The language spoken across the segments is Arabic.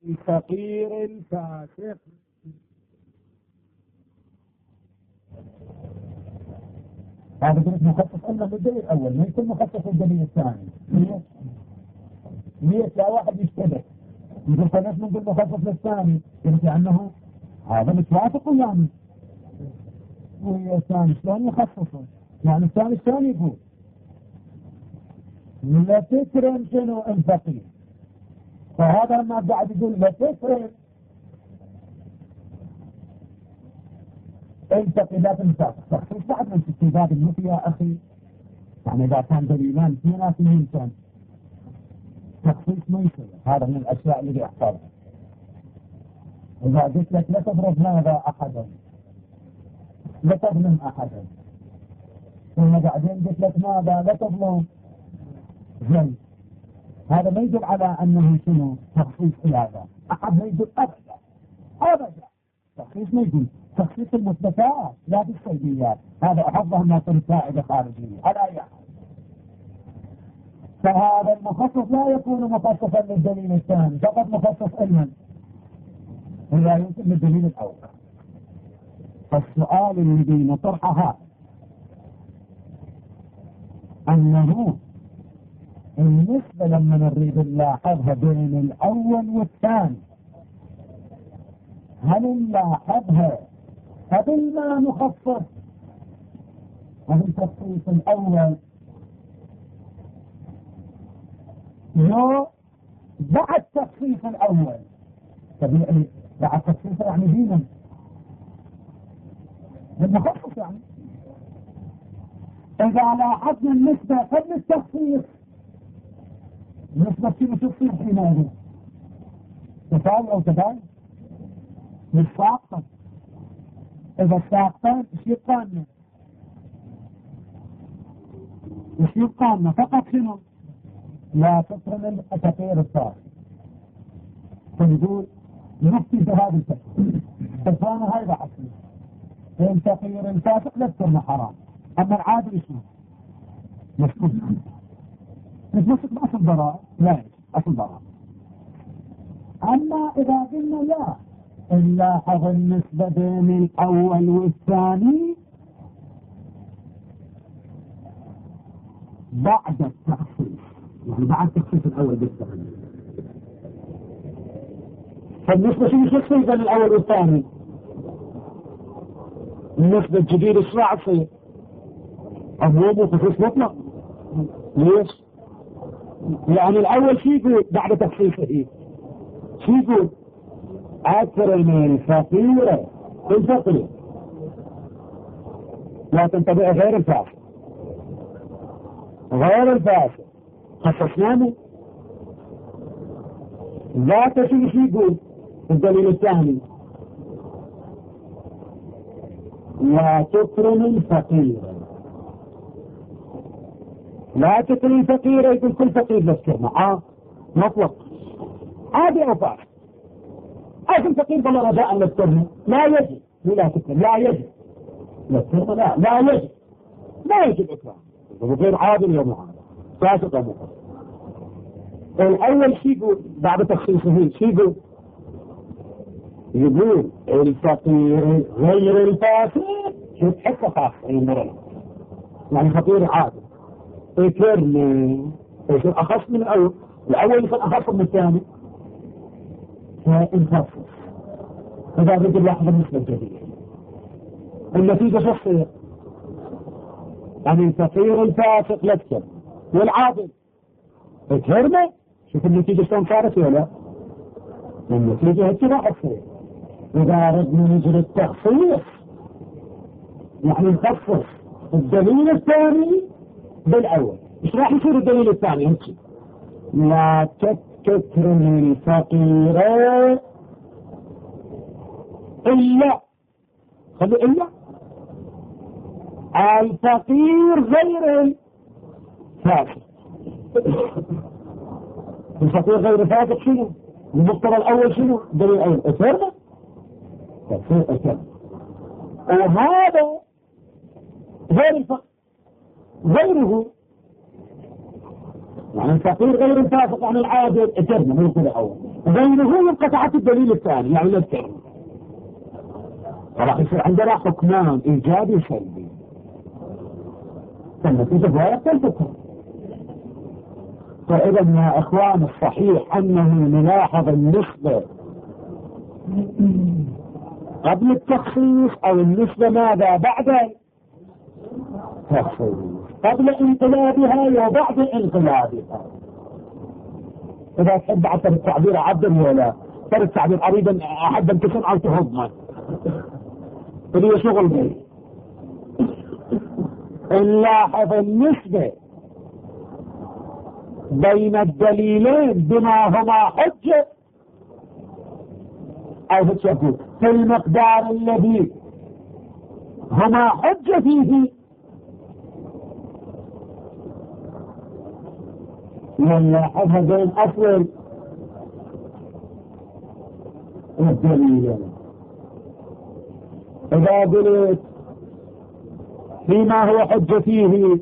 الفقير الفاسق. هذا قلت مخصص إلا بالدليل الأول، ما يكون مخصص الدليل الثاني. ليش لا واحد يشتبه يقول فليش نقول مخصص للثاني؟ قلت أنه هذا متوافق يعني والثاني شلون يخصصه؟ يعني الثاني شلون يقول لا تكرم شنو الفقير، فهذا لما بعد يقول لا تكرم الفقير لا تنسى تخصيص بعد من استفادة النفي يا أخي. يعني إذا كان دليلان في ناس يمكن تخصيص ما يصير، هذا من الأشياء اللي يحفظها. إذا قلت لك لا تضرب هذا أحدا لا تظلم أحدا، ثم بعدين قلت لك ماذا لا تظلم زي، هذا ما يدل على أنه شنو تخصيص هذا أحد، ما يدل أبدا أبدا. تخصيص ما يقول تخصيص المثبتات لا بالسلبيات، هذا أحفظه ما في فائدة خارجية على أي حال. فهذا المخصص لا يكون مخصصا للدليل الثاني، فقط مخصص علما لا يمكن للدليل الأول. فالسؤال الذي نطرحه أنه النسبة لما نريد نلاحظها بين الأول والثاني، هل نلاحظها قبل ما نخصص هذا التخصيص الأول لو بعد التخصيص الأول؟ طبيعي بعد التخصيص يعني دينا بالمخصص. يعني إذا لاحظنا النسبة قبل التخصيص، النسبة كيف تصير حينئذ؟ تساوي أو تباين؟ مش ساقطة. إذا ساقطة إيش يبقى لنا؟ إيش يبقى لنا؟ فقط شنو؟ لا تقرن الفقير الفاسق. فنقول نفتي بهذا التفسير فكان هذا حسن الفقير الفاسق لا تكون حرام، أما العادل شنو؟ مسكوت مش مسك بأصل ضرائب، لا أصل ضرائب. أما إذا قلنا لا نلاحظ النسبة بين الأول والثاني بعد التخصيص، يعني بعد التخصيص الأول بالثاني. فالنسبة شو تصير بين الأول والثاني؟ النسبة الجديدة شو راح تصير؟ عموم وخصوص مطلق. ليش؟ يعني الأول شو يقول بعد تخصيصه؟ شو يقول؟ أكثر من الفقير الفقير لا تنتبع غير الفاسق، غير الفاسق خصصناه. ذات شو يقول الدليل الثاني؟ لا تكرم الفقير، لا تكرم الفقير يقول كل فقير لا تكرمه. مطلق عادي أو فاسق. أكل فقير فلا رجاء لا تكرمه، لا يجب لا تكرم، لا يجب لا تكرمه، لا يجب، لا يجب إكرام غير عادل يا معادل فاسق أو مفاسق. الأول شو يقول بعد تخصيصه؟ شو يقول؟ يقول الفقير غير الفاسق شو تحسه خاص المرأة، يعني فقير عادل اكرمه يصير أخص من الأول، الأول يصير أخص من الثاني فانخصص. إذا بدي نلاحظ النسبة الجديدة النتيجة شو تصير؟ يعني الفقير الفاسق لا تكرم والعادل اكرمه. شوف النتيجة شلون صارت ولا؟ النتيجة هيك راح تصير. إذا ردنا نجري التخصيص يعني نخصص الدليل الثاني بالأول، إيش راح يصير الدليل الثاني؟ هيك لا تكرم الفقير إلا، خلي إلا الفقير غير الفاسق. الفقير غير الفاسق شنو؟ المقتضى الأول شنو؟ الدليل الأول أكرمه تفسير أكرمه. وهذا غير الفقير غيره، يعني الفقير غير الفاسق عن العادل اكرمه من الأول. بينه انقطعت الدليل الثاني يعني للتاني، راح يصير عندنا حكمان ايجابي وسلبي، فالنتيجة لا تنتهي. فإذا يا إخوان الصحيح أنه نلاحظ النسبة قبل التخصيص أو النسبة ماذا بعد التخصيص، قبل انقلابها وبعد انقلابها. إذا تحب عشر التعبير عبد ولا ترى التعبير أريد أحب أن تكون أو تهضمه اللي شغل به. نلاحظ النسبة بين الدليلين بما هما حجة أو حجة في المقدار الذي هما حجة فيه، نلاحظها بين أصل الدليلين. إذا قلت فيما هو حجة فيه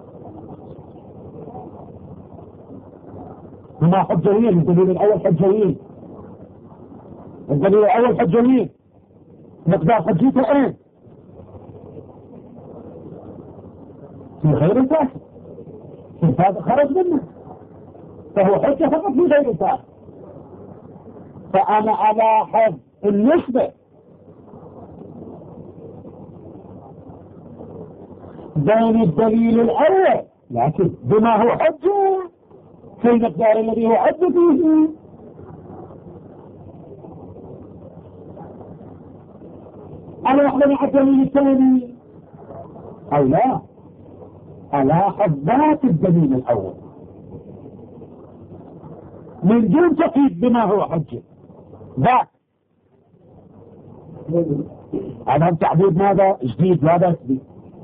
هما حجوين، الدليل الأول حجوين، الدليل الأول حجوين، مقدار حجيته ايه؟ في غير الفاسد، في الفاسد خرج منه فهو حجة فقط في غير الفاسد. فأنا ألاحظ النسبة بين الدليل الأول لكن بما هو حجة في المقدار الذي هو حجة فيه. أنا أحلم على الدليل الثاني أو لا، ألاحظ ذات الدليل الأول من دون تقييد بما هو حجة ذات. هذا تعبير ماذا جديد لا بأس به.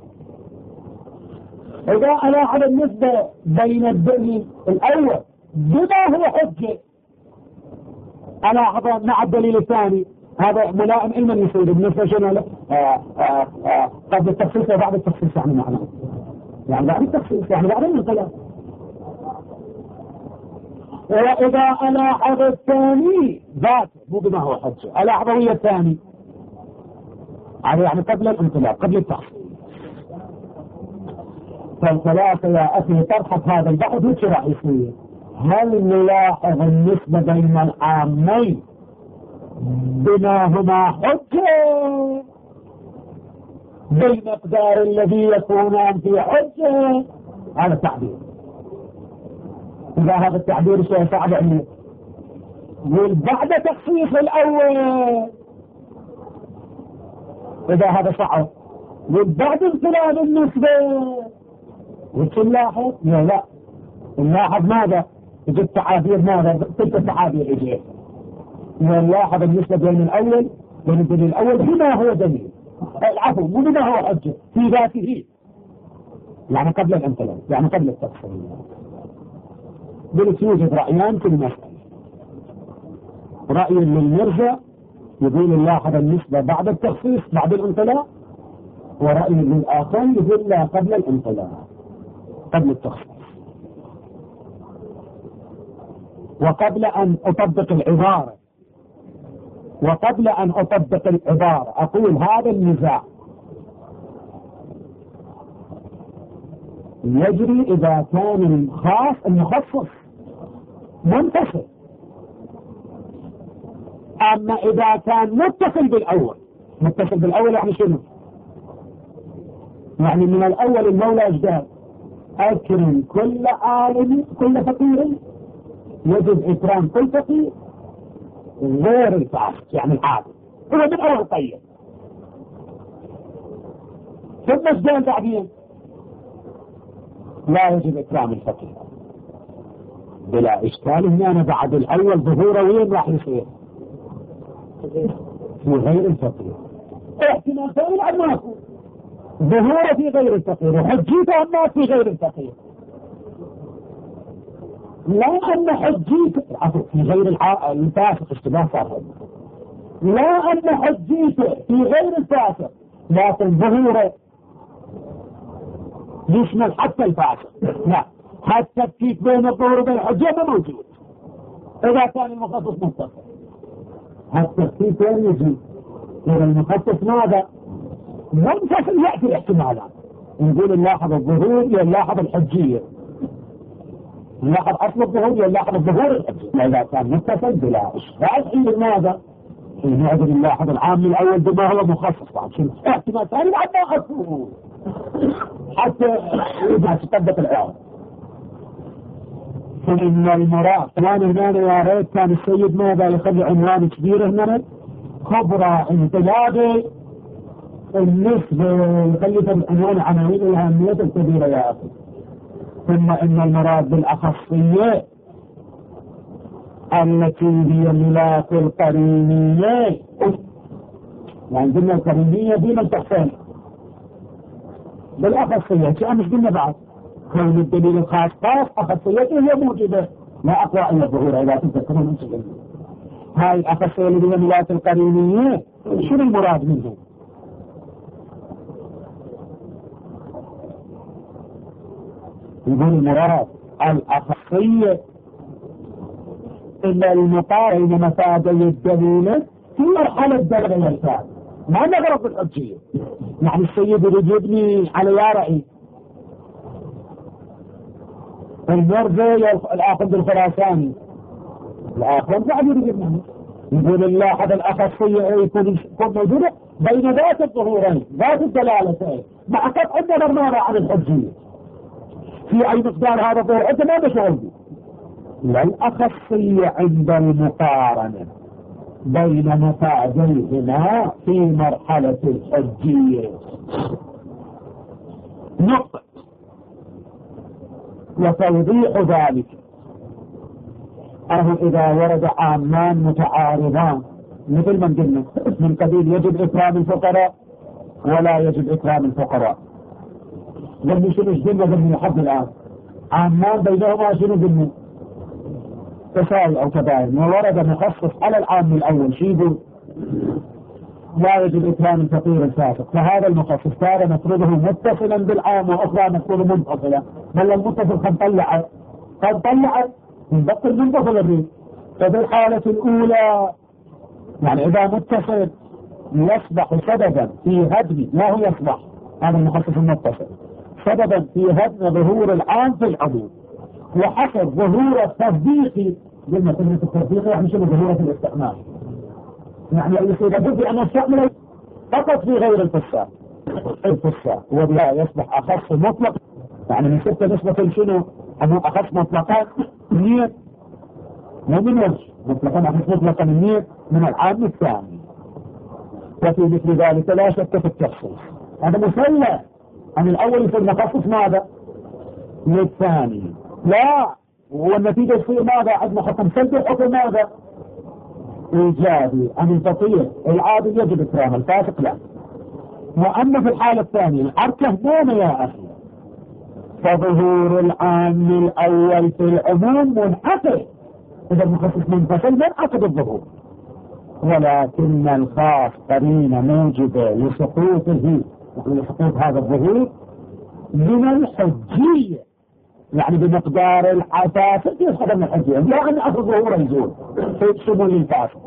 إذا ألاحظ النسبة بين الدليل الأول بما هو حجة ألاحظ مع الدليل الثاني هذا ملائم علما يصير بالنسبة شنو قبل التخصيص وبعد التخصيص يعني معنى يعني بعد التخصيص يعني بعد الانقلاب. وإذا ألاحظ الثاني ذاته مو بما هو حجة ألاحظ ويا الثاني يعني قبل الانقلاب قبل التخصيص. فالثلاثة يا أخي ترحب هذا البحث وش راح يصير؟ هل نلاحظ النسبة بين العامين بما هما حجة بالمقدار الذي يكونان في حجة؟ هذا التعبير. إذا هذا التعبير شيء صعب عنه يقول بعد تخصيص الأول. إذا هذا صعب يقول بعد انقلاب النسبة وش نلاحظ؟ لا نلاحظ ماذا؟ يجب تعابير ماذا؟ تلك التعابير يجب نلاحظ النسبة بين الأول بين الدليل الأول بما هو دليل العفو مو بما هو حجة في ذاته يعني قبل الانقلاب يعني قبل التخصيص. قلت يوجد رأيان في المسألة، رأي للمرجع يقول نلاحظ النسبة بعد التخصيص بعد الانقلاب، ورأي للآخر يقول لا قبل الانقلاب قبل التخصيص. وقبل أن أطبق العبارة أقول هذا النزاع يجري إذا كان الخاص المخصص منتصر، أما إذا كان متصل بالأول يعني شنو؟ يعني من الأول المولى أجداد أكرم كل عالم كل فقير يجب إكرام كل فقير غير الفاسق يعني العادل هو من أول طيب. ثم ازدان بعدين لا يجب إكرام الفقير بلا إشكال. هنا بعد الأول ظهوره وين راح يصير؟ في غير الفقير. احتمال ثاني عن ماكو ظهوره في غير الفقير وحجيته الناس في غير الفقير، لا أن حجيته في غير الفاسق اشتباه صار، لا أن حجيته في غير الفاسق لكن ظهوره يشمل حتى الفاسق. لا حتى التفكيك بين الظهور وبين الحجة ما موجود إذا كان المخصص متصل التخصيص وين يجي؟ إذا المخصص ماذا؟ منفصل يأتي الاحتمالات، نقول نلاحظ الظهور يلاحظ الحجية، نلاحظ أصل الظهور يلاحظ الظهور الحجية. إذا كان متصل بلا إشكال حين ماذا؟ حين نقدر نلاحظ العامل الأول بما هو مخصص، بعد شنو احتمال ثاني بعد ما أصله حتى يرجع تطبق الإعادة. فإن المراد كمان هنا يا ريت كان السيد ماذا يخلي عنوان كبير هنا خبرة انقلابي النسبة، يخلي العنوان عناوين الأهمية الكبيرة يا أخي. ثم إن المراد بالأخصية التي هي ملاك القرينية، يعني قلنا القرينية دين التحسين بالأخصية كان مش قلنا بعد كون الدليل الخاص خاص أخصيته هي موجودة لا أقوى أن الظهور. إذا تذكرون أنت قلنا هاي الأخصية اللي هي ملاك القرينية شنو المراد منه؟ يقول المراد الأخصية إلا المقارنة بين مفادي الدليل في مرحلة درجة الفعل، ما نغرق بالحجية. يعني السيد يريد يبني على يارعي المرزي الآخذ الخراساني الآخر بعد يريد يبني، يقول الله هذا الأخصية يكون موجودة بين ذات الظهورين ذات الدلالتين مع قطع النظر ماذا عن الحجية في أي مقدار هذا الظهور أنت ما بشغل والأخصية عند المقارنة بين مفاديهما في مرحلة الحجية نقطة. وتوضيح ذلك أنه إذا ورد عامان متعارضان مثل ما قلنا من قبيل يجب إكرام الفقراء ولا يجب إكرام الفقراء، قلنا شنو قلنا لحد الآن عامان بينهما شنو قلنا تساوي أو تباين، وورد مخصص على العام الأول شيء لا يجب إكرام الفقير الفاسق، فهذا المخصص صار نفرضه متصلا بالعام وأخرى نفرضه منفصلا، بل المتصل قد طلعت نبقى المنفصل الريد. ففي الحالة الأولى يعني إذا متصل يصبح سببا في هدم، ما هو يصبح هذا المخصص المتصل سببا في هدم ظهور العام في العموم، وحسب ظهور التصديقي قلنا كلمة التصديق يعني شنو ظهور الاستعمال، يعني يصير لابد أن نستعمله فقط في غير الفساد وبلا يصبح أخص مطلق، يعني من ستة نسبة شنو أنه أخص مطلقات نية مو من وجه مطلقا أخص مطلقا النية من العام الثاني. وفي مثل ذلك لا شك في التخصيص، هذا مسلم أن الأول يصير مخصص ماذا للثاني، لا والنتيجة تصير ماذا عندنا حكم سلبي الحكم ماذا إيجابي أن الفقير العادل يجب إكرام الفاسق لا. وأما في الحالة الثانية الحركة نوم يا أخي، فظهور العام الأول في العموم منعقد، إذا المخصص منفصل منعقد الظهور، ولكن الخاص قرينة موجبة لسقوطه لسقوط هذا الظهور من الحجية، يعني بمقدار الفاسق يسقط من الحجية، لا أن أخذ ظهور يزول في شمول الفاسق،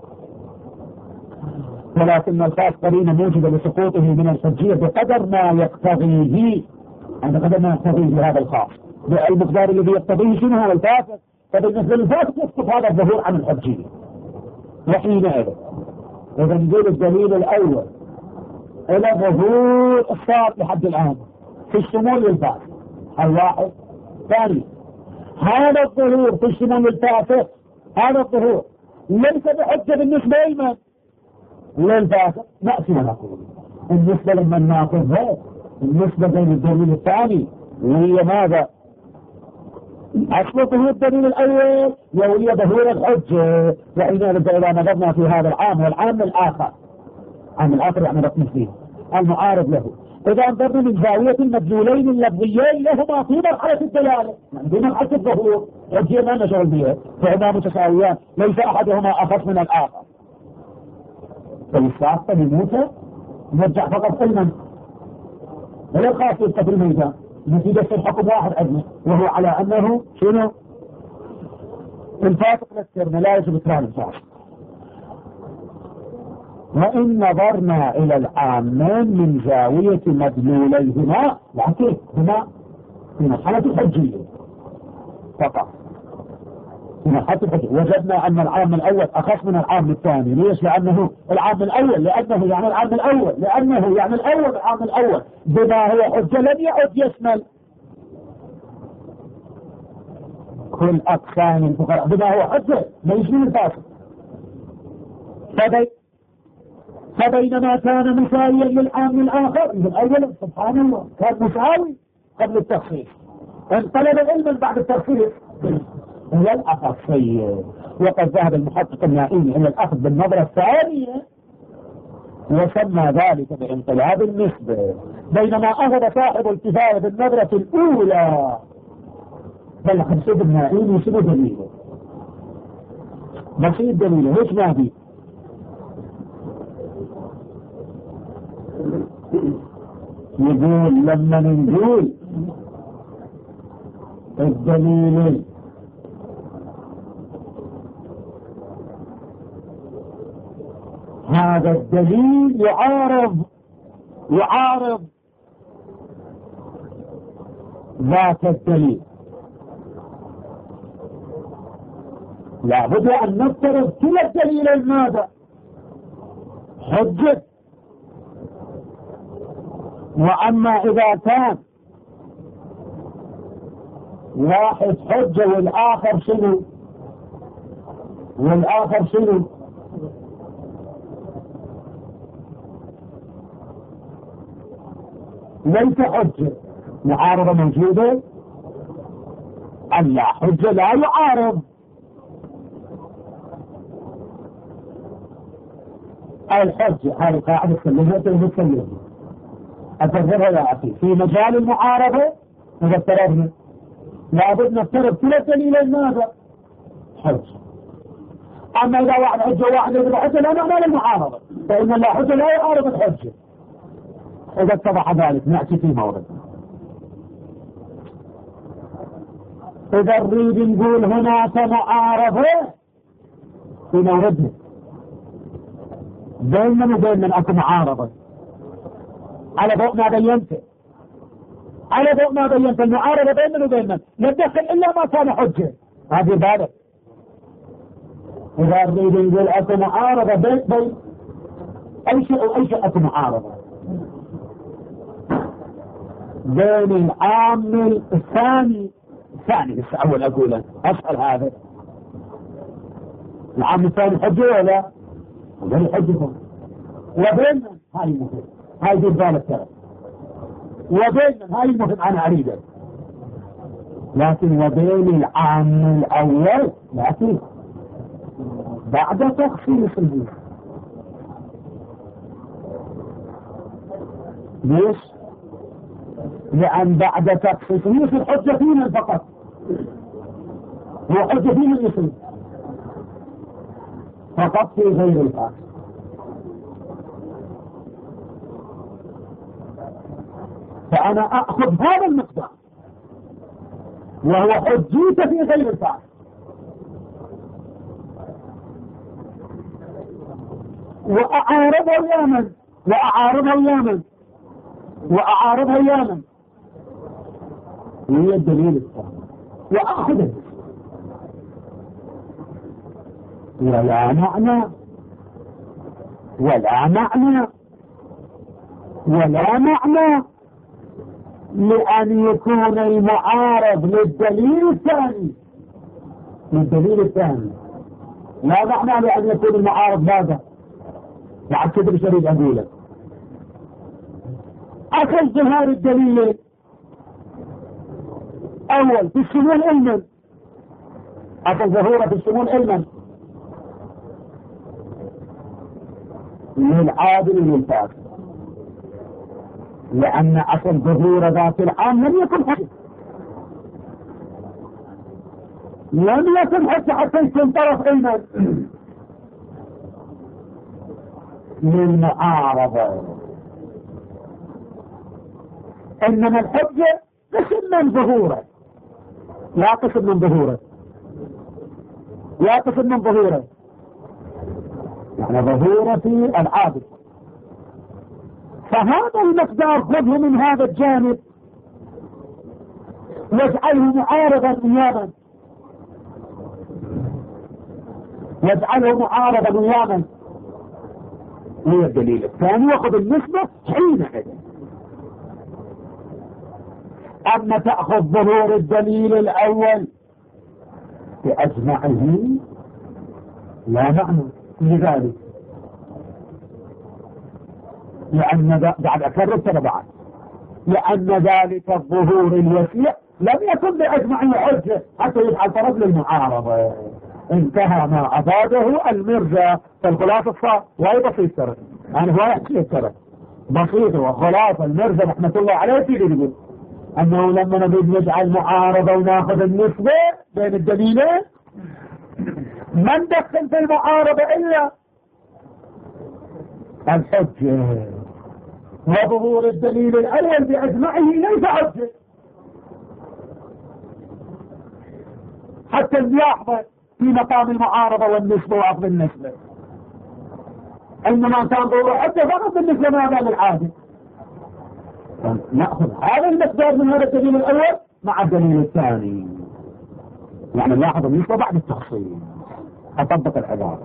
ولكن الخاص قرينة موجبة لسقوطه من الحجية بقدر ما يقتضيه، عند قدر ما يقتضيه هذا الخاص بالمقدار الذي يقتضيه شنو هو الفاسق، فبالنسبة للفاسق يسقط هذا الظهور عن الحجية. وحينئذ إذا نقول الدليل الأول إلى ظهور الصار لحد الآن في الشمول للفاسق الواحد. ثاني هذا الظهور في الشمول للفاسق، هذا الظهور ليس بحجة بالنسبة لمن للفاسق، نأتي ونقول النسبة لمن ناخذها النسبة بين الدليل الثاني وهي ماذا أصل الدليل الأول وهي ظهور الحجة. وإذا نظرنا في هذا العام والعام الآخر، عام الآخر يعني رقم فيه المعارض له، إذا انظرنا من زاوية المدلولين اللفظيين لهما في مرحلة الدلالة يعني في مرحلة الظهور حجية ما نشغل بها، فهما متساويان ليس أحدهما أخف من الآخر، فالساقة بموسى نرجع فقط علما ولا الخاص يبقى في الميزان، نتيجة الحكم واحد عندنا وهو على أنه شنو الفاسق للترمى لا يجب إكرام الفاسق. وإن نظرنا إلى العامين من زاوية مدلوليهما، لكن هما في مرحلة الحجية فقط، في مرحلة الحجية وجدنا أن العام الأول أخص من العام الثاني. ليش؟ لأنه العام الأول لأنه يعني العام الأول لأنه يعني الأول العام الأول بما هو حجة لم يعد يشمل كل أقسام الفقراء بما هو حجة ما يشمل الفاسق. فبينما كان مساويا للعام الآخر من الأول سبحان الله كان مساوي قبل التخصيص، انقلب علما بعد التخصيص هي الأخصية. وقد ذهب المحقق النائمي إلى الأخذ بالنظرة الثانية وسمى ذلك بانقلاب النسبة، بينما أخذ صاحب الكفاية بالنظرة الأولى. بل حسب النائمي شنو دليله؟ بسيط دليله ليش ما في؟ يقول لما نقول الدليل هذا الدليل يعارض ذات الدليل، لابد أن نفترض كلا الدليلين ماذا؟ حجة. وأما إذا كان واحد حجة والآخر شنو؟ ليس حجة، معارضة موجودة؟ لا، حجة لا يعارض. الحجة هذه قاعدة تسلمها أفضلها يا أخي في مجال المعارضة. إذا افترضنا لابد نفترض كلا دليلين ماذا؟ حجة. أما إذا واحد حجة واحد يقول حجة لا معنى للمعارضة، فإن الله حجة لا يعارض الحجة. إذا اتضح ذلك نأتي في مورد. إذا نريد نقول هناك معارضة في موردنا بيننا وبين من أكو معارضة على ضوء ما بينت المعارضة بيننا وبين من لا تدخل إلا ما كان حجة. هذه بالك إذا نريد نقول أكو معارضة بين أي شيء أكو معارضة بين العام الثاني بس أول أقوله أسأل هذا العام الثاني حجة ولا غير حجة، وبين هاي المهم هاي دي بالك ترى، وبين هاي المهم أنا أريده، لكن وبين العام الأول لكن بعد تخصيص الجيش. ليش؟ لأن بعد تخصيص يصير حجة فينا فقط، هو حجة فينا يصير فقط في غير الفاسق. فأنا أخذ هذا المقدار وهو حجيته في غير الفاسق، وأعارضها ياما هي الدليل الثاني وأخذه ولا معنى لأن يكون المعارض للدليل الثاني لا معنى لأن يكون المعارض ماذا؟ بعد كده مش أريد أقوله أخذ ظهار الدليل أول في الشمول علما، أخذ ظهوره في الشمول علما للعادل للفاسد، لأن أصل ظهور ذات العام لم يكن حتى يكون طرف علما للمعارضة. إنما الحجة قسم من ظهوره لا قسم من ظهوره، يقصد من ظهوره، يعني ظهوره العابد. فهذا المقدار خذه من هذا الجانب واجعله معارضا وياما، واجعله معارضا وياما. هو الدليل الثاني وخذ النسبة حينئذ. أما تأخذ ظهور الدليل الأول بأجمعه لا معنى لذلك، لأن بعد أكرر تبعا، لأن ذلك الظهور الوسيع لم يكن بأجمعه حجة حتى يفعل طلب للمعارضة. انتهى ما أفاده المرجع. فالخلاصة صار وهي بسيط ترى، أنا هو يحكي ترى بسيط وخلاص. المرجع رحمة الله عليه في يقول أنه لما نريد نجعل معارضة وناخذ النسبة بين الدليلين ما ندخل في المعارضة إلا الحجة، وظهور الدليل الأول بأجمعه ليس حجة. حتى الملاحظة في مقام المعارضة والنسبة وأخذ النسبة، إنما كان ظهور حجة فقط بالنسبة ما بين العادة. نأخذ هذا المقدار من هذا الدليل الأول مع الدليل الثاني، يعني نلاحظ النسبة بعد التخصيص. أطبق العبارة.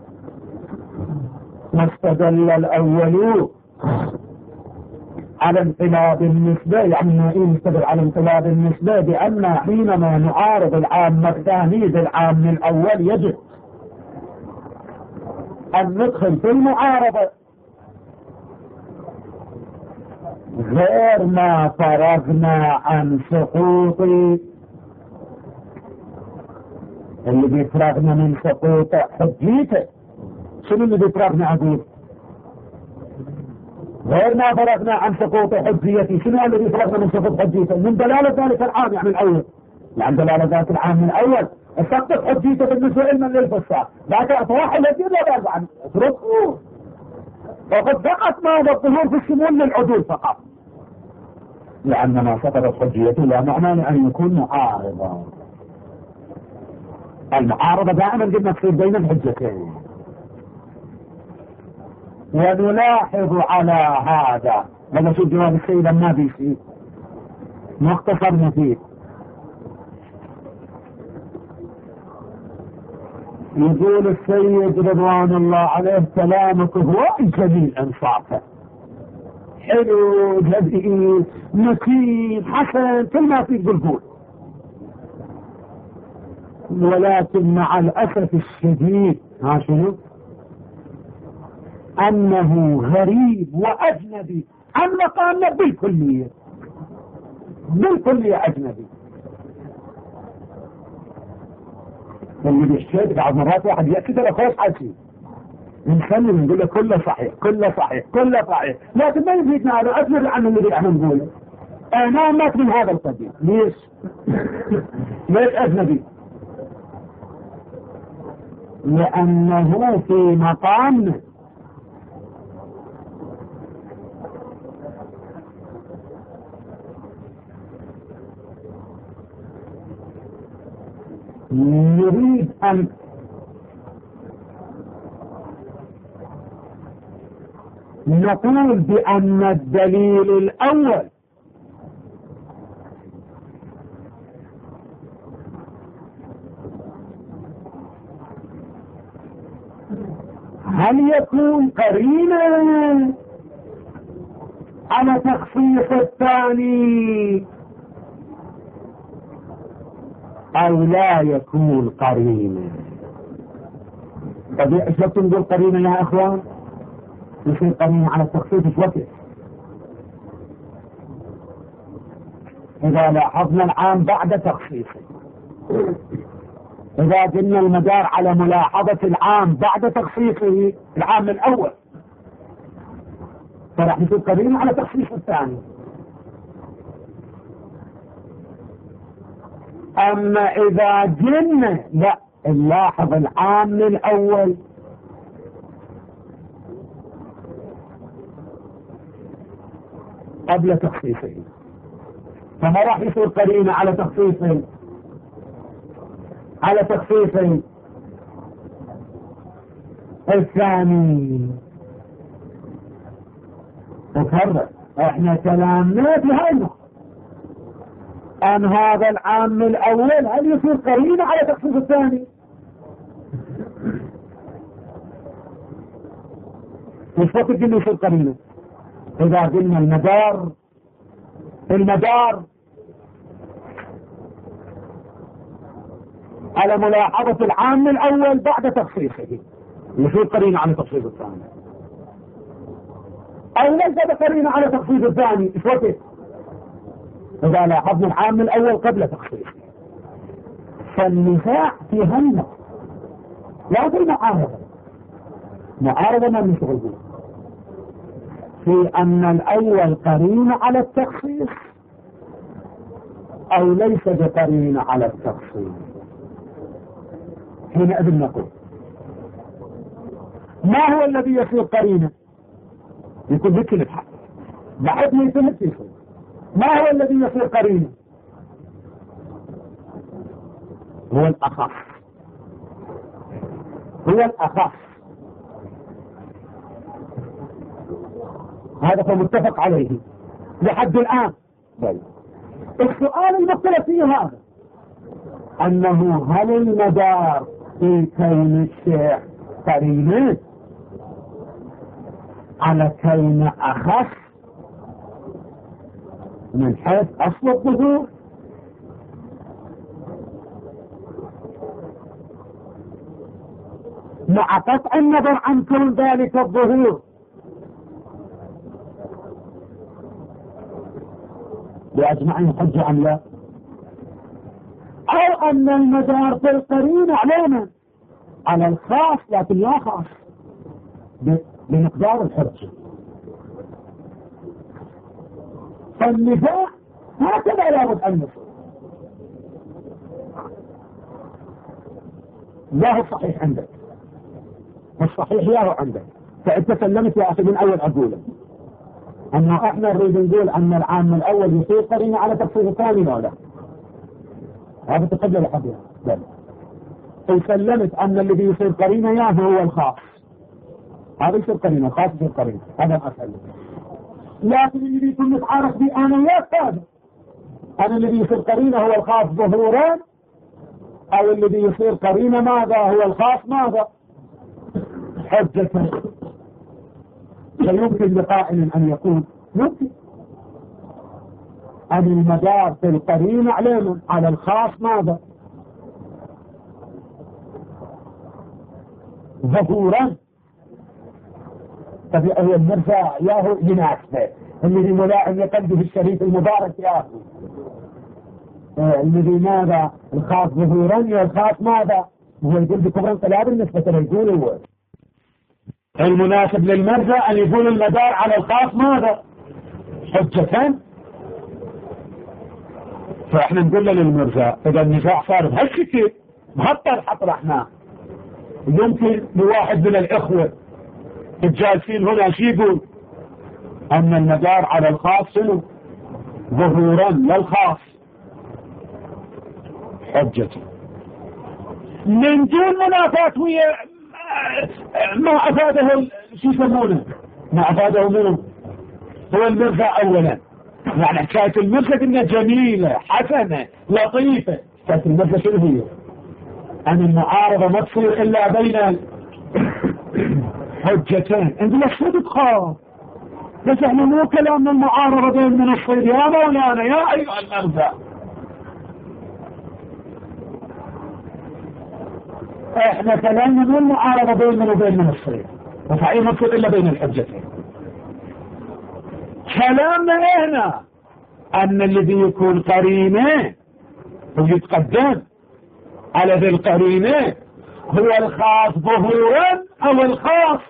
واستدل الأول على انقلاب النسبة، يعني يستدل على انقلاب النسبة بأن حينما نعارض العام الثاني بالعام الأول يجب أن ندخل في المعارضة غير ما فرغنا عن سقوط اللي بيفرغنا من سقوط حجيته. شنو اللي بيفرغنا أقول؟ غير ما فرغنا عن سقوط حجيته. شنو اللي بيفرغنا من سقوط حجيته؟ من دلالة ذلك العام يعني الأول، يعني دلالة ذلك العام من الأول سقط حجيته بالنسبة لنا للفساق، لكن أطراح الذين لا يرضى عنه اتركوه. وقد فقط ما هو الظهور في الشمول للعدول فقط، لأن ما سقطت حجيته لا معنى أن يكون معارضا. المعارضة دائما قد تصير بين الحجتين. ونلاحظ على هذا لما شوف جواب السيد النبي فيه مختصر مفيد. يقول السيد رضوان الله عليه كلامك هو جميل انصافه، حلو جميل متين حسن كل ما فيه بالقول، ولكن مع الأسف الشديد ها شنو أنه غريب وأجنبي عن مقامنا بالكلية، بالكلية أجنبي. اللي بالشيء بعض مرات واحد يأكد الأخوص حسين نسلم نقول له كله صحيح كله صحيح كله صحيح، لكن ما يفيدنا هذا أجنبي عن اللي احنا نقوله. أنا مات من هذا القبيل. ليش؟ ليش أجنبي؟ لأنه في مقام نريد أن نقول بأن الدليل الأول هل يكون قرينا على تخصيص الثاني أو لا يكون قرينا؟ طب ايش وقت نقول قرينا يا اخوان؟ يصير قرينا على التخصيص ايش وقت؟ اذا لاحظنا العام بعد تخصيصه، اذا قلنا المدار على ملاحظة العام بعد تخصيصه العام الاول فراح يصير قرينا على تخصيص الثاني. اما اذا جينا لا نلاحظ العام الاول قبل تخصيصه، فما راح يصير قرينه على تخصيصه الثاني. تفرق احنا كلامنا في هاي النقطة ان هذا العام الاول هل يصير قرينة على تخصيص الثاني؟ مش فقط انه يصير قرينة. اذا قلنا المدار على ملاحظة العام الاول بعد تخصيصه يصير قرينة على تخصيص الثاني، او ليس قرينة على تخصيص الثاني. مش فقط إذا لاحظنا العام الأول قبل تخصيصه. فالنزاع في هالنقطة لا في معارضة ما نشغل بها في أن الأول قرينة على التخصيص أو ليس بقرينة على التخصيص. حينئذ نقول ما هو الذي يصير قرينة؟ يكون ذكر الحق بعد ما يتم التخصيص. ما هو الذي يصير قرينة؟ هو الأخف. هذا فمتفق عليه لحد الآن. السؤال المختلف فيه هذا أنه هل المدار في كون الشيء قرينة على كون أخف من حيث أصل الظهور، مع قطع النظر عن كون ذلك الظهور بأجمعين حجة أم لا، أو أن المدار في القرينة علينا على الخاص لكن لا خاص بمقدار الحجة. فالنزاع هكذا لابد أن يصير. لا هو الصحيح عندك والصحيح لا هو عندك. فأنت سلمت يا أخي من أول أقوله أنه إحنا نريد نقول أن العام الأول يصير قرينة على تخصيص الثاني ولا هذا تقبل لحدها. سلمت أن الذي يصير قرينة يا هو الخاص، هذا يصير قرينة، الخاص يصير قرينة، هذا أسأل. لكن اللي يكون متعارف بآنيات هذا أن الذي يصير قرينة هو الخاص ظهورا، أو الذي يصير قرينة ماذا هو الخاص ماذا حجة. فيمكن لقائل أن يكون ممكن أن المدار في القرينة على الخاص ماذا ظهورا. هو المرجع ياهو يناسبه الذي ملاعب لقلبه الشريف المبارك ياهو الذي ماذا الخاص ظهورا يا الخاص ماذا هو يقول بكبر انقلاب بالنسبة له. يقول هو المناسب للمرجع أن يكون المدار على الخاص ماذا حجة. فاحنا نقول له للمرجع إذا النزاع صار بهالشكل بهالطرح اطرحناه، يمكن لواحد من الإخوة الجالسين هنا شي يقول أن المدار على الخاص شنو ظهورا للخاص حجة من دون منافاة ويا ما أفاده شو يسمونه ما أفاده منه هو المرجع أولا. يعني حكاية المرجع إنها جميلة حسنة لطيفة. حكاية المرجع شنو هي؟ أن المعارضة ما تصير إلا بين حجتين. انت لا صدق خاف بس احنا مو كلامنا المعارضة بين من الصيد يا مولانا يا أيها المرجع. احنا كلامنا مو المعارضة بين من وبين من الصيد وفعين ما تصير إلا بين الحجتين. كلامنا هنا أن الذي يكون قرينة ويتقدم على ذي القرينة هو الخاص ظهورا أو الخاص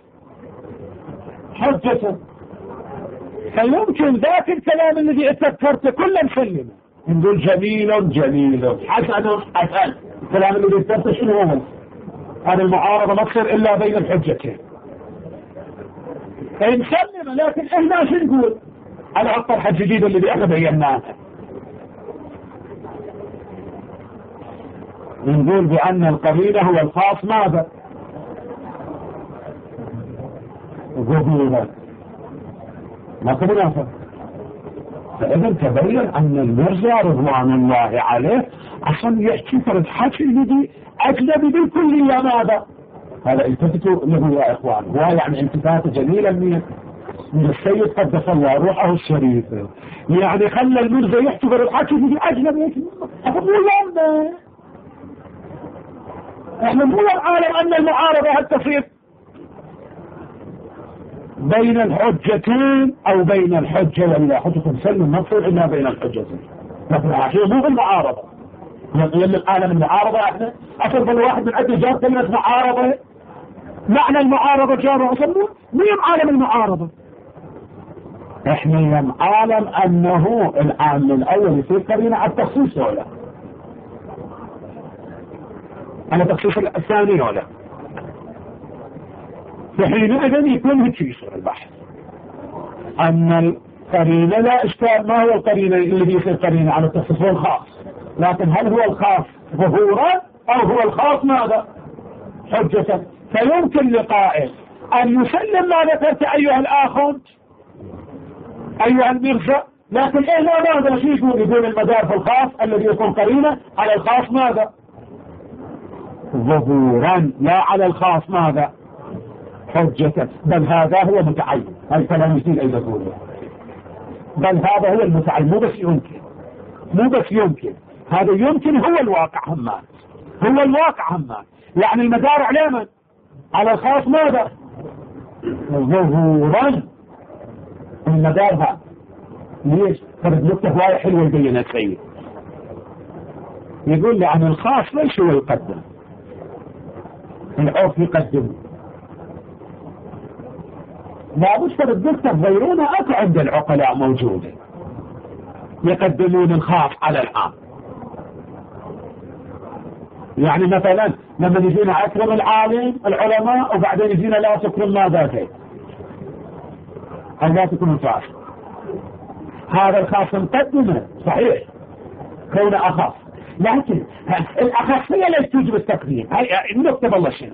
حجة. فيمكن ذاك الكلام الذي اتذكرته كله نسلمه نقول جميل حسن الكلام الذي اتذكرته شنو هو؟ هذه المعارضة ما تصير إلا بين الحجتين فنسلمه. لكن احنا شو نقول على الطرح الجديد الذي احنا بيناه؟ نقول بأن القرينة هو الخاص ماذا ظهورا ماكو منافق. فإذا تبين أن المرزا رضوان الله عليه عشان يحكي فرد حكي الذي أجنبي بالكلية ماذا؟ هذا التفتوا له يا إخوان، هو يعني التفات جميلا من السيد قدس الله روحه الشريفة، يعني خلى المرزا يحكي فرد حكي الذي أجنبي. احنا مو العالم أن المعارضة هل تصير بين الحجتين أو بين الحجة وإلا حجة مسلم ما تصير إلا بين الحجتين، لكن العشية مو بالمعارضة. يقول العالم المعارضة احنا أصل الواحد من عندنا جاب كلمة معارضة، معنى المعارضة جابه أصلا مين عالم المعارضة؟ احنا يم عالم أنه العام الأول يصير قرينة على التخصيص ولا على التخصيص الثاني ولا، فحينئذ يكون هيك يصير البحث أن القرينة لا إشكال ما هو القرينة اللي يصير قرينة على التخصيص الخاص، لكن هل هو الخاص ظهورا أو هو الخاص ماذا حجة؟ فيمكن لقائل أن يسلم ما ذكرت أيها الآخر أيها المرزا، لكن إيه ماذا شو يقول المدار في الخاص الذي يكون قرينة على الخاص ماذا ظهورا لا على الخاص ماذا حجة، بل هذا هو متعين. هاي كلام يصير أيضا يقوله، بل هذا هو المتعين، مو بس يمكن هذا يمكن هو الواقع همان، هو الواقع همان، يعني المدار على من؟ على الخاص ماذا ظهورا المدار هذا. ليش؟ فرد نقطة هواية حلوة يبينها السيد، يقول لي عن الخاص ليش هو يقدم العرف يقدم، لابد فرد نقطة غيرونة أكو عند العقلاء موجودة يقدمون الخاص على العام. يعني مثلا لما يجينا أكرم العالم العلماء وبعدين يجينا لا تكرم ماذا كيف أو لا تكرم الفاسق، هذا الخاص مقدمه صحيح كونه أخص، لكن الأخصية ليش توجب التقديم؟ هاي النقطة بالله شنو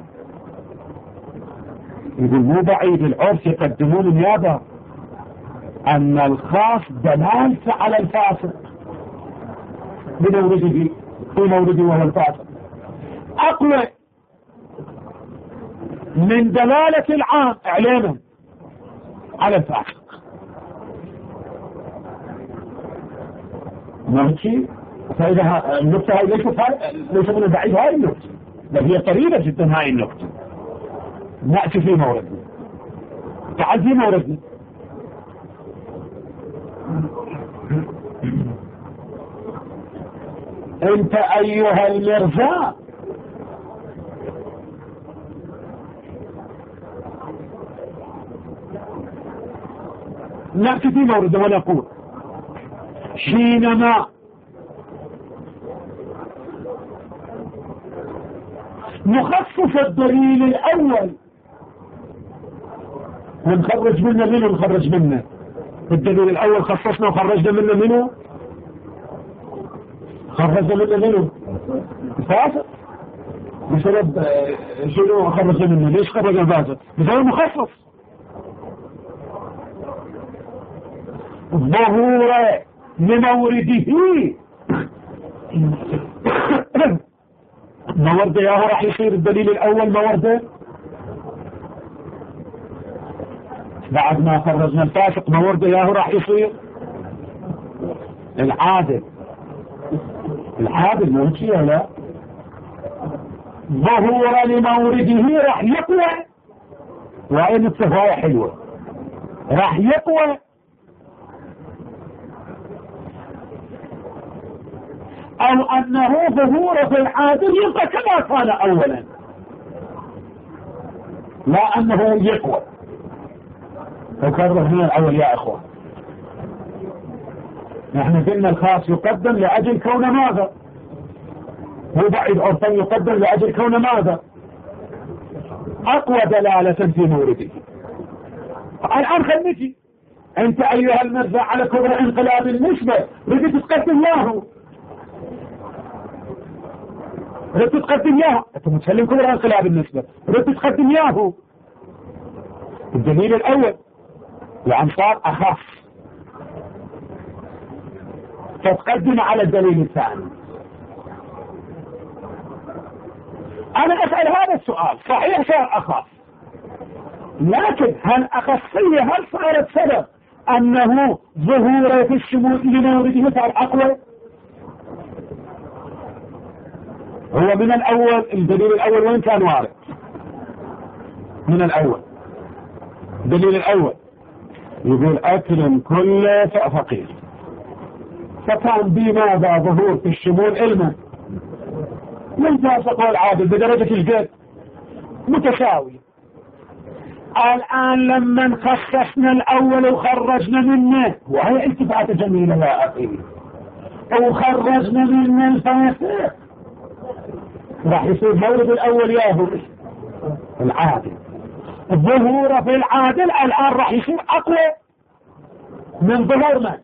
يقول مو بعيد العرف يقدمون النيابة أن الخاص دلالته على الفاسق بمورده في مورده وهو الفاسق أقوى من دلالة العام إعلاما على الفاسق. ماشي؟ فإذا النقطة هاي ليس من بعيد هاي النقطة، بل هي قريبة جدا هاي النقطة. نأتي في موردنا، تعال في موردنا. انت ايها المرزا نأتي في موردنا ونقول حينما نخصص الدليل الأول ونخرج منه الدليل الأول خصصنا وخرجنا منه خرجنا منه فاسق بسبب شنو خرجنا منه؟ ليش خرج الفاسق؟ بسبب مخصص ظهور لمورده مورده ياهو راح يصير الدليل الأول مورده بعد ما خرجنا الفاسق مورده ياهو راح يصير العادل مو شيء لا ظهور لمورده راح يقوى، وين التفاية حلوة راح يقوى او انه ظهور في العادل يبقى كما كان اولا، لا انه يقوى. فكرر هنا الاول يا اخوة، نحن قلنا الخاص يقدم لاجل كون ماذا؟ هو بعيد عرفا يقدم لاجل كون ماذا؟ اقوى دلالة في مورده. الان خلنتي انت ايها المرزا على كبر انقلاب النسبة ردت تقدم له، ردت تقدم ياهو، انت متسلم كبر انقلاب النسبة ردت تقدم ياهو، الدليل الأول يعني صار أخف، فتقدم على الدليل الثاني. أنا أسأل هذا السؤال، صحيح صار أخف، لكن هل أخفية هل صارت سبب أنه ظهوره في الشمول لمورده صار أقوى؟ هو من الأول الدليل الأول وين كان وارد؟ من الأول الدليل الأول يقول أكرم كل فقير، فكان بماذا ظهور في الشمول علما من فاسق والعادل بدرجة الجد متساوية. الآن لما خصصنا الأول وخرجنا منه، وهي التفاتة جميلة يا أخي، وخرجنا منه الفاسق، راح يصير مورد الأول ياهو العادل، الظهور في العادل الآن راح يصير أقوى من ظهور من؟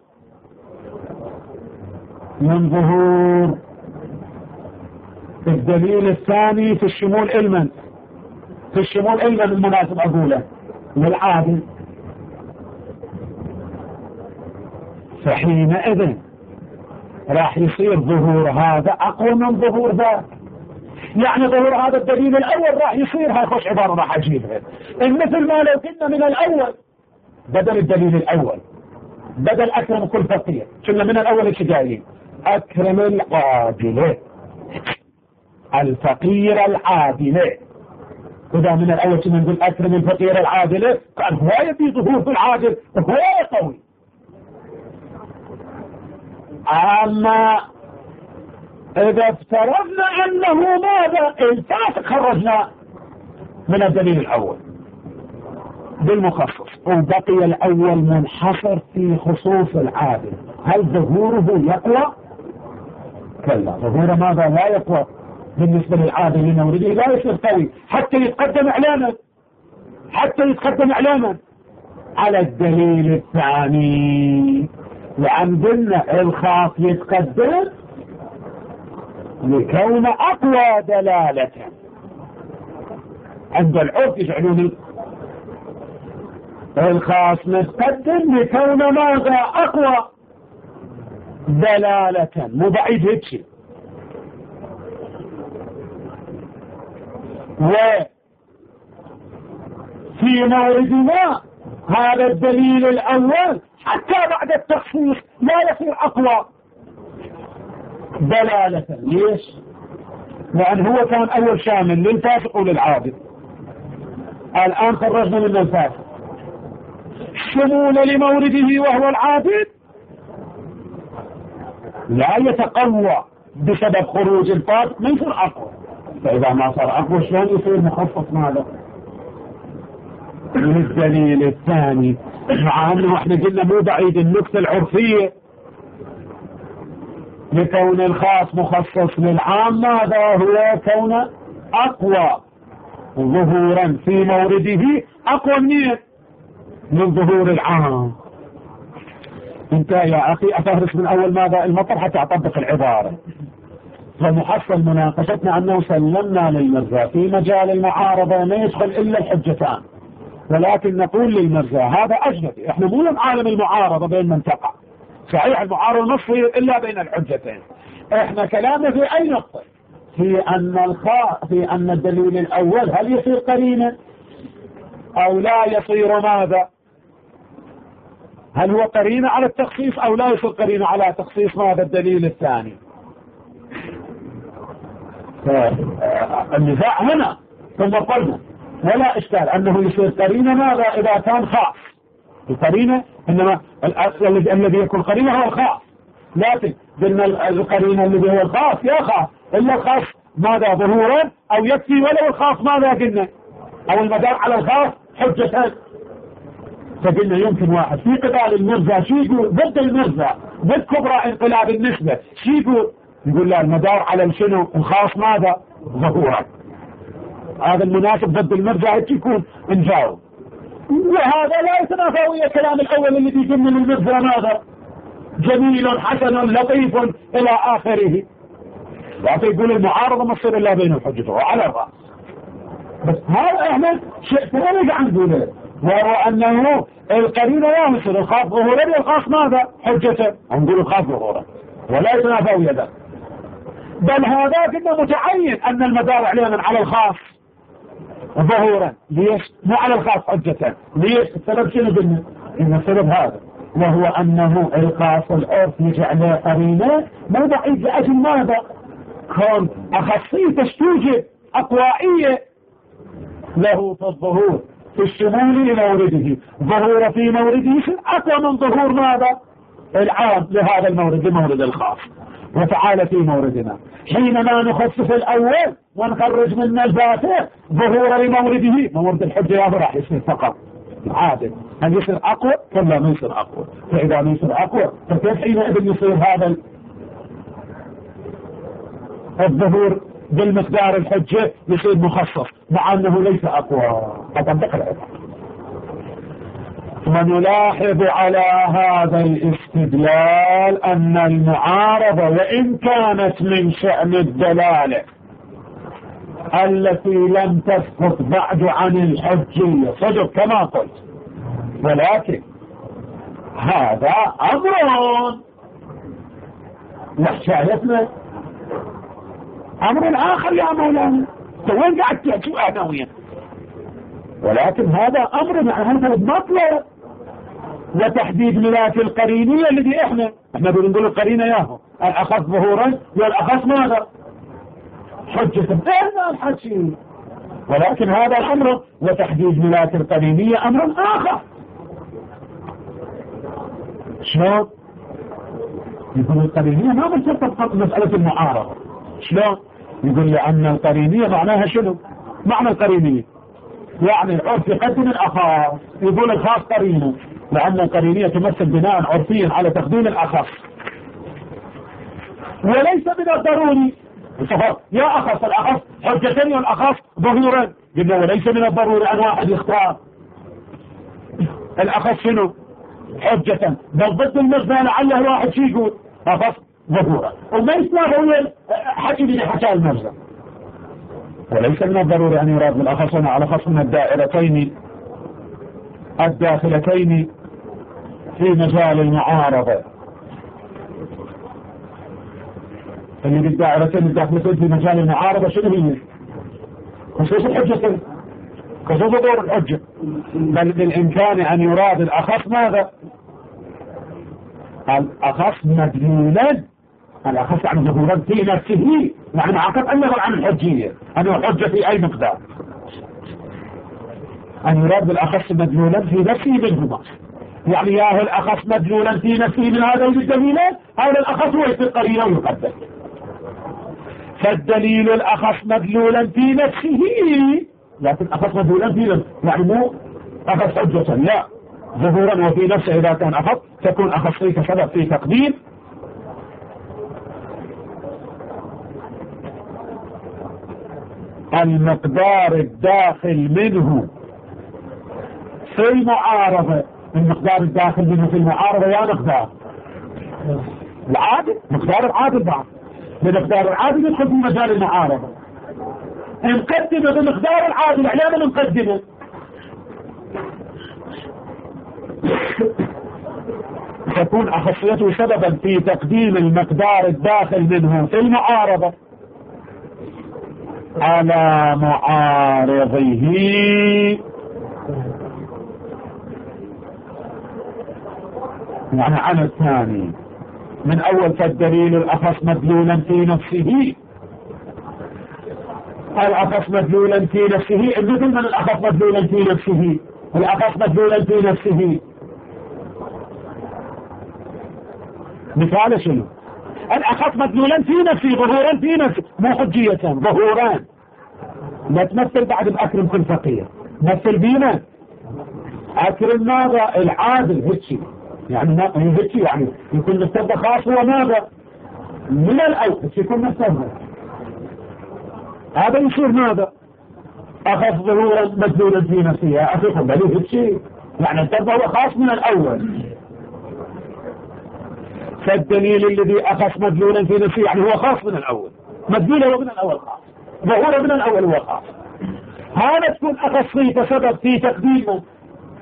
من ظهور الدليل الثاني في الشمول علما، في الشمول علما المناسب أقوله والعادل. فحينئذ راح يصير ظهور هذا أقوى من ظهور ذاك، يعني ظهور هذا الدليل الأول راح يصير، هاي خوش عبارة راح أجيبها، إن مثل ما لو كنا من الأول بدل الدليل الأول، بدل أكرم كل فقير كنا من الأول ايش قايلين؟ أكرم العادل الفقير العادل، إذا من الأول كنا نقول أكرم الفقير العادل، كان هو يبي ظهور في العادل هو قوي. أما إذا افترضنا أنه ماذا الفاسق خرجنا من الدليل الأول بالمخصص، وبقي الأول منحصر في خصوص العادل، هل ظهوره يقوى؟ كلا، ظهوره ماذا لا يقوى بالنسبة للعادل لمورده، لا يصير قوي حتى يتقدم إعلاما، حتى يتقدم إعلاما على الدليل الثاني. وعن قلنا الخاص يتقدم لكون أقوى دلالة، عند العرف يجعلون الخاص متقدم لكون ماذا أقوى دلالة، مو بعيد هيك. وفي موردنا هذا الدليل الأول حتى بعد التخصيص لا يصير أقوى دلالة. ليش؟ لأن هو كان أول شامل للفاسق وللعادل، الآن خرجنا من الفاسق شمول لمورده وهو العادل لا يتقوى بسبب خروج الفاسق، ما يصير أقوى. فإذا ما صار أقوى شلون يصير مخصص ماذا؟ الدليل الثاني، مع أنه احنا قلنا مو بعيد النكتة العرفية لكون الخاص مخصص للعام ماذا هو كون أقوى ظهورا في مورده، أقوى من ظهور العام. انت يا أخي أفهرس من أول ماذا المطر حتى أطبق العبارة. فمحصل مناقشتنا أنه سلمنا للمرزا في مجال المعارضة ما يدخل إلا الحجتان، ولكن نقول للمرزا هذا أجنبي، احنا مو عالم المعارضة بين من تقع، صحيح المعارضة ما تصير إلا بين الحجتين، احنا كلامنا في أي نقطة؟ في أن الدليل الأول هل يصير قرينة أو لا يصير ماذا؟ هل هو قرينة على التخصيص أو لا يصير قرينة على تخصيص ماذا الدليل الثاني؟ النزاع هنا ثم قلنا ولا إشكال أنه يصير قرينة ماذا إذا كان خاص، القرينة إنما الذي يكون قرينة هو الخاص، لكن قلنا القرينة الذي هو الخاص يا خاص إلا الخاص ماذا ظهورا أو يكفي ولو الخاص ماذا قلنا أو المدار على الخاص حجتان. فقلنا يمكن واحد في قتال المرزا شو يقول ضد المرزا ضد كبرى انقلاب النسبة شو يقول لا المدار على شنو الخاص ماذا ظهورا، هذا المناسب ضد المرزا هيك يكون نجاوب. وهذا لا يتنافى ويا الكلام الأول اللي بيجن من المرزا ماذا جميل حسن لطيف إلى آخره. وعطي يقول المعارضة ما تصير إلا بين الحجة وعلى الرأس. بس هذا احنا شيء ثاني قاعد نقوله وهو أنه القرينة لا يصير الخاص ظهورا والخاص ماذا حجة، نقول الخاص ظهورا ولا يتنافى يده، بل هذا كنا متعين أن المدار علينا على الخاص ظهورا. ليش؟ مو على الخاص حجة. ليش؟ السبب شنو قلنا؟ إن السبب هذا، وهو أنه الخاص العرف يجعل قرينة مو ضعيف لأجل ماذا؟ كون أخصية تستوجب أقوائية له في الظهور في الشمول لمورده، ظهور في مورده أقوى من ظهور ماذا؟ العام لهذا المورد لمورد الخاص. وتعالى في موردنا حينما نخصص الأول ونخرج من الباطل ظهور لمورده، مورد الحجة هذا راح يصير فقط عادل. هل يصير أقوى؟ كلا ما يصير أقوى. فإذا ما يصير أقوى فكيف حينئذ يصير هذا الظهور بالمقدار الحجة يصير مخصص مع أنه ليس أقوى؟ أطبق العبارة. ونلاحظ على هذا الاستدلال أن المعارضة وإن كانت من شأن الدلالة التي لم تسقط بعد عن الحجية صدق كما قلت، ولكن هذا أمر وحشايتنا أمر آخر يا مولانا. وين قاعد تحكي أنا وياك؟ ولكن هذا أمر مع هذا المطلب وتحديد ملاك القرينية الذي احنا بنقول القرينة ياهو الأخص ظهورا والأخص ماذا؟ حجة. احنا الحكي، ولكن هذا الأمر وتحديد ملاك القرينية أمر آخر. شلون؟ يقول القرينية ما بتفقط مسألة المعارضة. شلون؟ يقول لأن القرينية معناها شنو؟ معنى القرينية يعني العرف يقدم الأخص، يقول الخاص قرينه، لأن القرينية تمثل بناء عرفيا على تقديم الأخص، وليس من الضروري يا أخص الأخص حجة والأخص ظهورا. قلنا وليس من الضروري أن واحد يختار الأخص شنو؟ حجة، بل ضد المجمع لعله الواحد شي يقول أخص ظهورا وما يسمعه حكي لي حكى المجمع. وليس من الضروري أن يراد بالأخص على خص من الدائرتين الداخلتين في مجال المعارضة، اللي بالدائرتين الداخلتين في مجال المعارضة شنو هي؟ خصوص الحجة، خصوص دور الحجة. بل بالإمكان أن يراد الأخص ماذا؟ الأخص مدلولا، الأخص عن ظهورا في نفسه، يعني عقد أن يرى عن الحجية أنه الحجة في أي مقدار، أن يراد بالأخص مدلولا في نفسه منهما، يعني ياهو الأخص مدلولا في نفسه من هذين الدليلين، هذا الأخص هو يصير قرينة ويقدم. فالدليل الأخص مدلولا في نفسه، لكن أخص مدلولا في نفسه يعني مو أخص حجة، لا، ظهورا وفي نفسه. إذا كان أخص تكون أخصية سبب في تقديم المقدار الداخل منه في المعارضة. المقدار الداخل منه في المعارضة يا مقدار العادل، مقدار العادل بعض بمقدار العادل يدخل في مجال المعارضة. نقدمه بمقدار العادل، علينا نقدمه تكون أخصيته سببا في تقديم المقدار الداخل منه في المعارضة على معارضه. يعني على الثاني من أول. فالدليل الأخص مدلولا في نفسه، الأخص مدلولا في نفسه، مثل من الأخص مدلولا في نفسه، الأخص مدلولا في نفسه مثال شنو؟ الأخص مدلولا في نفسه، ظهورا في نفسه، مو حجية، ظهوران. لا تمثل بعد بأكرم كل فقير، مثل بينا أكرم ماذا؟ العادل هيك يعني هيك يعني يكون مستبدأ خاص هو ماذا؟ من الأول يكون مستبدأ، هذا يصير ماذا؟ أخذ ظهورا مدلولا في نفسه. أخذ بليه هيك يعني التبدأ هو خاص من الأول. فالدليل الذي أخذ مدلولا في نفسه يعني هو خاص من الأول، مدلول هو من الأول خاص، ظهور من الأول هو خاص. هذا تكون أخصية سبب في تقديمه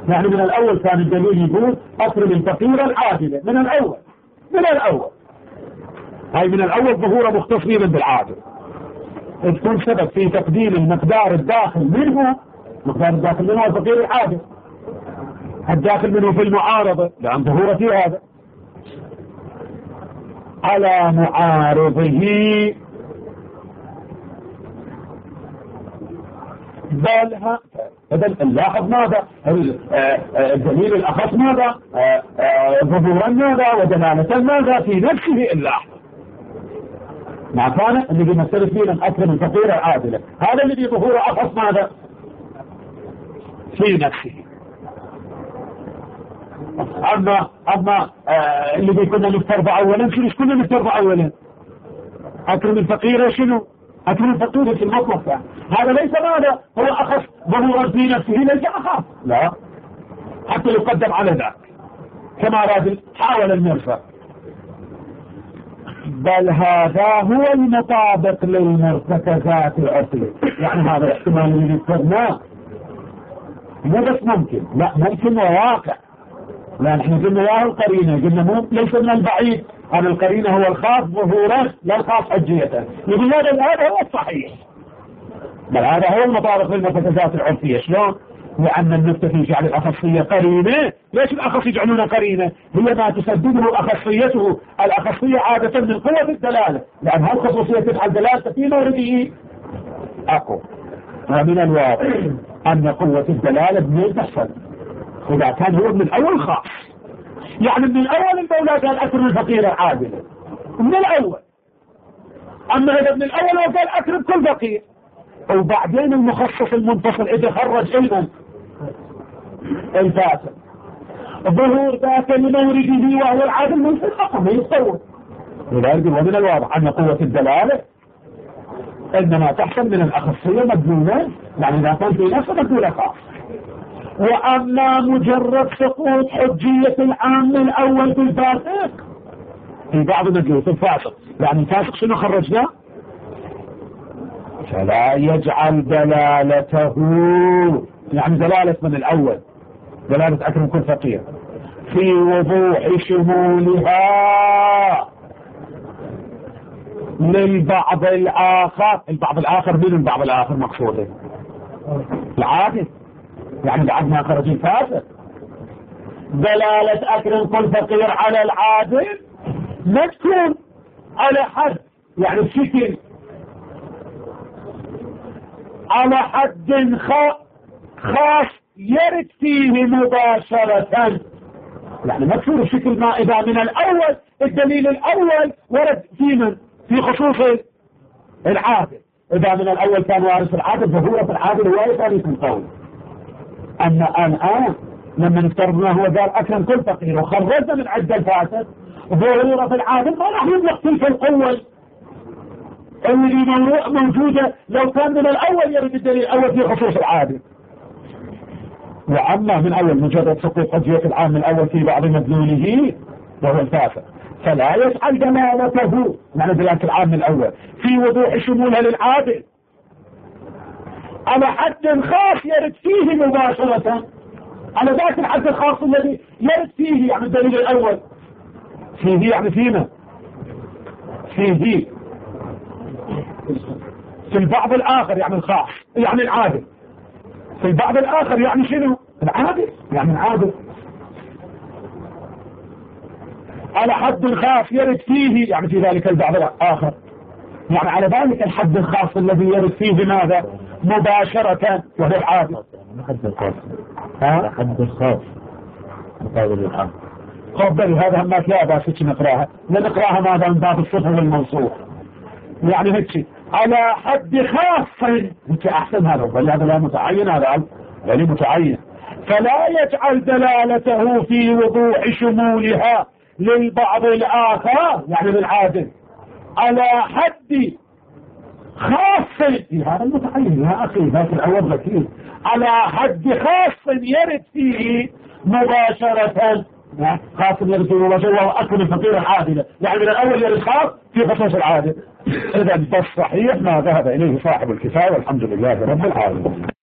يعني من الأول كان الدليل يقول أكرم الفقير العادلة من الأول. هاي من الأول ظهور مختص بالعادل، تكون سبب في تقديم المقدار الداخل منه الفقير العادل، الداخل منه في المعارضة لأن ظهور في هذا على معارضه. بدل نلاحظ ماذا الدليل الأخص ماذا ظهورا ماذا ودلالة ماذا في نفسه نلاحظ مع كان اللي بيمثل فينا أكرم الفقير العادلة، هذا اللي ظهور أخص ماذا في نفسه. أما اللي بيكون نفترض أولا شنو كنا نفترض أولا أكرم الفقير شنو أكرم الفقير في المطلق يعني. هذا ليس ماذا هو أخص ظهورا في نفسه ليس أخص لا حتى يقدم على ذلك كما راد حاول المرفق، بل هذا هو المطابق للمرتكزات العرفية. يعني هذا الاحتمال اللي ذكرناه مو بس ممكن، لا ممكن وواقع، لا نحن قلنا ياه القرينة قلنا مو ليس من البعيد أن القرينة هو الخاص ظهورا لا الخاص حجية. يقول هذا هو الصحيح، بل هذا هو المطابق للمرتكزات العرفية. شلون؟ لأن النكتة في جعل الأخصية قرينة. ليش الأخص يجعلون قرينة؟ هي ما تسدده أخصيته. الأخصية عادة من قوة الدلالة، لأن هالخصوصية تجعل دلالة في مورده أقوى. ومن الواضح أن قوة الدلالة من تحصل إذا كان هو من الأول خاص، يعني من الأول المولى قال أكرم الفقير العادل من الأول، أما إذا من الأول هو قال أكرم كل فقير، وبعدين المخصص المنفصل إذا خرج علما الفاسد ظهور ذاك لمورده وهو العادل من في الحكم يتصور. لذلك ومن الواضح أن قوة الدلالة إنما تحصل من الأخصية مدلولة، يعني إذا كان في نفسه مدلولة خاص. وأما مجرد سقوط حجية العام الأول في الفاسق في بعض مدلول في الفاسق، يعني الفاسق شنو خرجناه؟ فلا يجعل دلالته يعني دلالة من الأول دلالة أكرم كل فقير في وضوح شمولها للبعض الآخر. البعض الآخر من البعض الآخر مقصوده العادل، يعني بعد ما خرج الفاسق دلالة أكرم كل فقير على العادل ما تكون على حد يعني بشكل على حد خاص يرد فيه مباشرة، يعني ما تكون بشكل ما إذا من الأول الدليل الأول ورد في خصوص العادل، إذا من الأول كان وارث العادل ظهورة العادل هو ثالث القول. أما الآن لما نفترض ما هو قال أكرم كل فقير وخرجنا من عد الفاسد ظهورة العادل ما راح يبلغ تلك القوة اللي موجودة لو كان من الأول يرد الدليل الأول في خصوص العادل. وأما من أول مجرد سقوط حجية العام الأول في بعض مدلوله وهو الفاسد فلا يجعل دلالته معنى دلالة العام الأول في وضوح شمولها للعادل على حد خاص يرد فيه مباشرة، على ذاك الحد الخاص الذي يرد فيه يعني الدليل الأول فيه يعني فينا فيه في البعض الآخر يعني الخاص يعني العادل، في البعض الآخر يعني شنو العادل يعني العادل على حد خاص يرد فيه يعني في ذلك البعض الآخر، يعني على ذلك الحد الخاص الذي يرد فيه ماذا مباشرة وهو العادل. حد الخاص حد الخاص مقابل الحق قبل هذا ما لا باسك نقراها نقراها ماذا من باب الصفة والموصوف، يعني هيك على حد خاص هيك أحسن هذا بل هذا لا متعين هذا يعني متعين. فلا يجعل دلالته في وضوح شمولها للبعض الآخر يعني للعادل على حد خاص هذا المتعين يا أخي ذاك الأول ذكي على حد خاص يرد فيه مباشرة خاص يرد فيه مباشرة وهو أكرم الفقير العادلة، يعني من الأول يرد خاص في خصوص العادل. إذا بالصحيح ما ذهب إليه صاحب الكفاية والحمد لله رب العالمين.